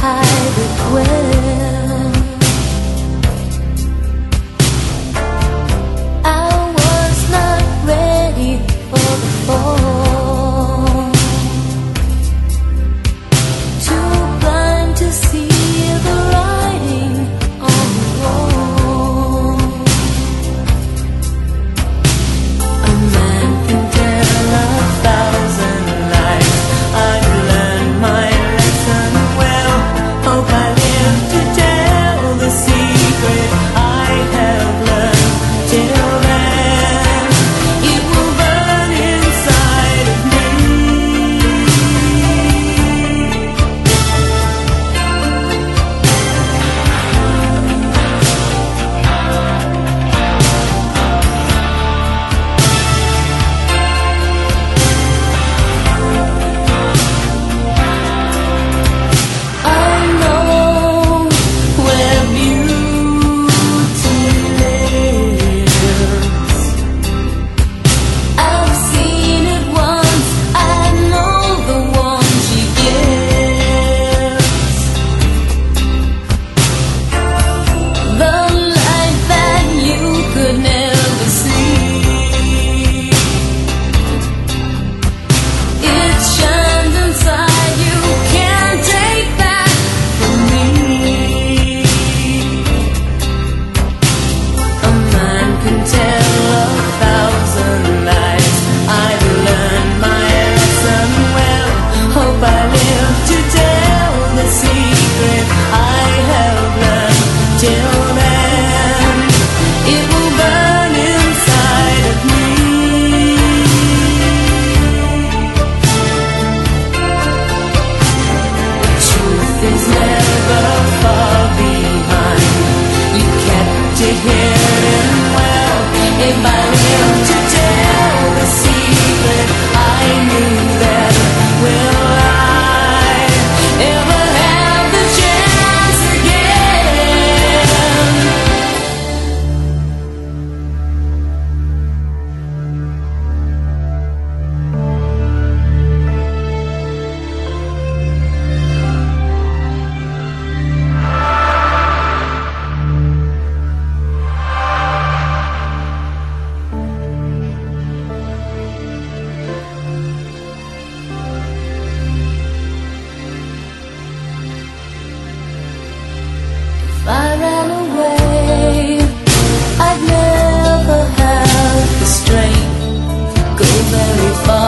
hide it well. I was not ready for the fall, too blind to see the writing on the wall. A man can tell 1,000 lies. I've learned my lesson well. Hope I live to tell the secret I have learned. Till then, it will burn inside of me. I know where beauty lives. I've seen it once. I know the one she gives. The light that you could never see. It shines inside you, can't take that from me. A man can tell 1,000 lies. I've learned my lesson well. Hope I live to tell the secret I have learned. Till then, it will burn inside of me. Truth is never far behind. You kept it hidden well. If I live to tell the secret, I knew that. Will I ever have the chance again? If I ran away, I'd never have the strength to go very far.